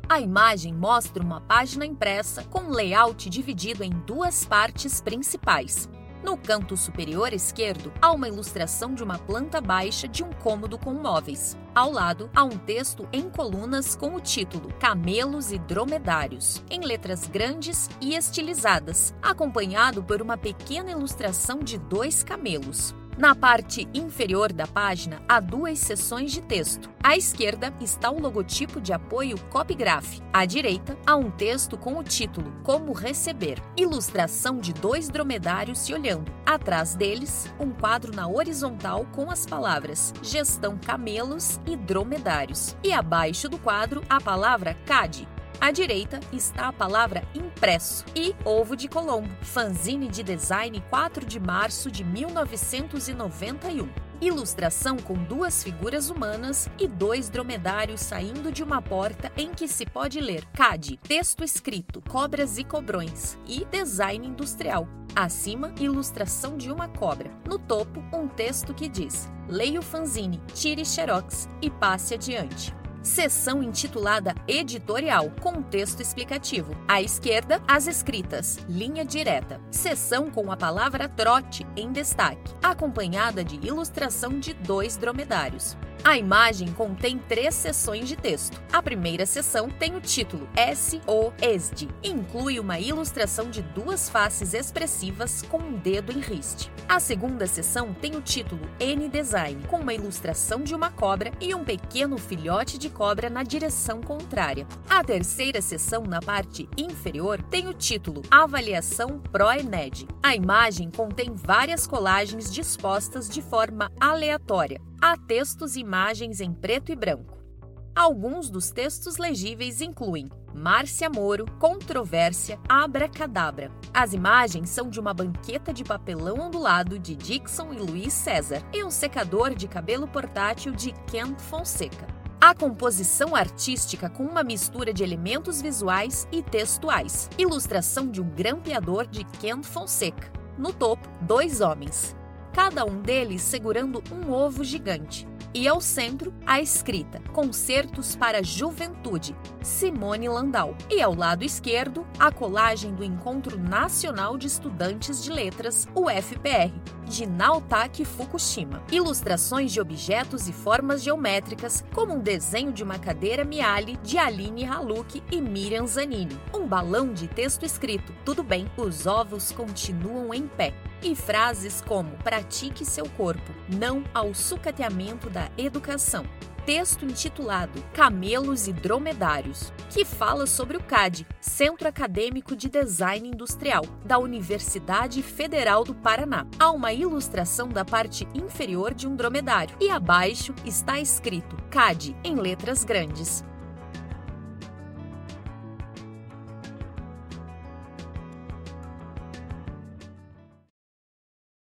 A imagem mostra uma página impressa com um layout dividido em duas partes principais. No canto superior esquerdo, há uma ilustração de uma planta baixa de um cômodo com móveis. Ao lado, há um texto em colunas com o título Camelos e Dromedários, em letras grandes e estilizadas, acompanhado por uma pequena ilustração de 2 camelos. Na parte inferior da página, há 2 seções de texto. À esquerda está o logotipo de apoio Copygraph. À direita, há um texto com o título Como Receber. Ilustração de 2 dromedários se olhando. Atrás deles, um quadro na horizontal com as palavras Gestão Camelos e Dromedários. E abaixo do quadro, a palavra CAD. À direita está a palavra impresso e Ovo de Colombo, fanzine de design 4 de março de 1991. Ilustração com 2 figuras humanas e 2 dromedários saindo de uma porta em que se pode ler CAD, texto escrito, cobras e cobrões e design industrial. Acima, ilustração de uma cobra. No topo, um texto que diz: leia o fanzine, tire xerox e passe adiante. Seção intitulada Editorial, com texto explicativo. À esquerda, as escritas Linha Direta. Seção com a palavra trote em destaque, acompanhada de ilustração de 2 dromedários. A imagem contém 3 seções de texto. A primeira seção tem o título SOESD e inclui uma ilustração de 2 faces expressivas com um dedo em riste. A segunda seção tem o título N-Design, com uma ilustração de uma cobra e um pequeno filhote de cobra na direção contrária. A terceira seção, na parte inferior, tem o título Avaliação Pro-ENED. A imagem contém várias colagens dispostas de forma aleatória. Há textos e imagens em preto e branco. Alguns dos textos legíveis incluem Márcia Moro, Controvérsia, Abracadabra. As imagens são de uma banqueta de papelão ondulado de Dixon e Luiz César e um secador de cabelo portátil de Kent Fonseca. A composição artística com uma mistura de elementos visuais e textuais. Ilustração de um grampeador de Kent Fonseca. No topo, 2 homens, cada um deles segurando um ovo gigante. E ao centro, a escrita Concertos para a Juventude, Simone Landau. E ao lado esquerdo, a colagem do Encontro Nacional de Estudantes de Letras, o FPR, de Naotaki Fukushima. Ilustrações de objetos e formas geométricas, como um desenho de uma cadeira Miele de Aline Haluk e Miriam Zanini. Um balão de texto escrito Tudo bem, os ovos continuam em pé. E frases como pratique seu corpo, não ao sucateamento da educação. Texto intitulado Camelos e Dromedários, que fala sobre o CAD, Centro Acadêmico de Design Industrial, da Universidade Federal do Paraná. Há uma ilustração da parte inferior de um dromedário e abaixo está escrito CAD em letras grandes.